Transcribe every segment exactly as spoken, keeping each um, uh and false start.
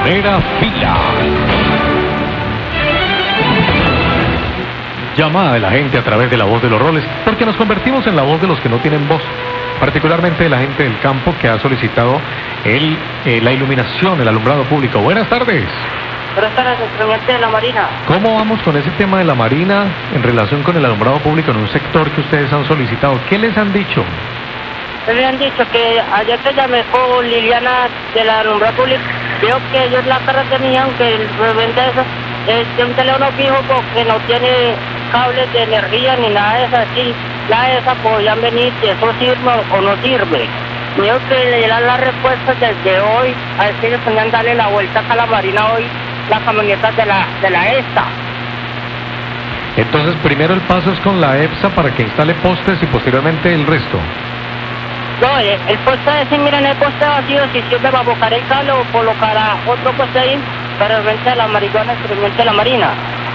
Primera fila. Llamada de la gente a través de la voz de los roles, porque nos convertimos en la voz de los que no tienen voz, particularmente de la gente del campo que ha solicitado el, eh, la iluminación, el alumbrado público. Buenas tardes. Buenas tardes, presidente de la Marina. ¿Cómo vamos con ese tema de la Marina en relación con el alumbrado público en un sector que ustedes han solicitado? ¿Qué les han dicho? Me han dicho que ayer que llamé con Liliana de la alumbrado público, veo que ellos la cara tenían que el revende eso es de un teléfono fijo porque no tiene cables de energía ni nada de eso así. Nada de eso podían venir si eso sirve o no sirve. Me dijo que le dieran las respuestas desde hoy, a ver si ellos podían darle la vuelta acá a la Marina hoy, las camionetas de la, de la ESTA. Entonces, primero el paso es con la EPSA para que instale postes y posteriormente el resto. No, el, el poste es decir, miren, el poste vacío, si sirve para buscar el cable o colocará otro poste ahí para el frente de la marihuana, el frente de la Marina.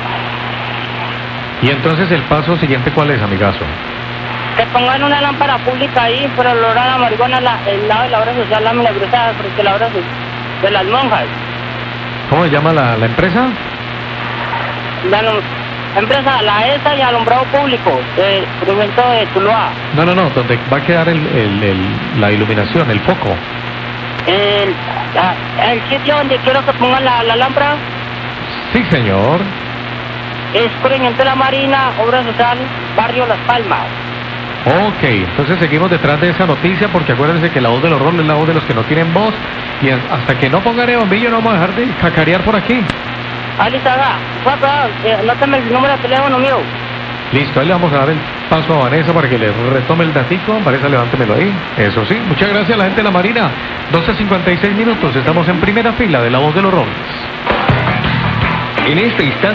Y entonces el paso siguiente, ¿cuál es, amigazo? Que pongan una lámpara pública ahí, pero el olor a la marihuana, la, el lado de la obra social, la milagrosa, frente a la obra de las monjas. ¿Cómo se llama la, la empresa? La, la empresa, la ESA y alumbrado público, de Prevento de Tuluá. No, no, no, donde va a quedar el, el, el, la iluminación, el foco. El, la, el sitio donde quiero que pongan la, la lámpara. Sí, señor. Es Corregimiento de la Marina, obra social, barrio Las Palmas. Ok, entonces seguimos detrás de esa noticia porque acuérdense que la voz de los roles es la voz de los que no tienen voz y hasta que no pongan el bombillo no vamos a dejar de cacarear por aquí. Alizaga, papá, eh, anótame el número de teléfono mío. Listo, ahí le vamos a dar el paso a Vanessa para que le retome el datico. Vanessa, levántemelo ahí. Eso sí, muchas gracias a la gente de la Marina. doce cincuenta y seis minutos, estamos en primera fila de la voz de los roles. En este instante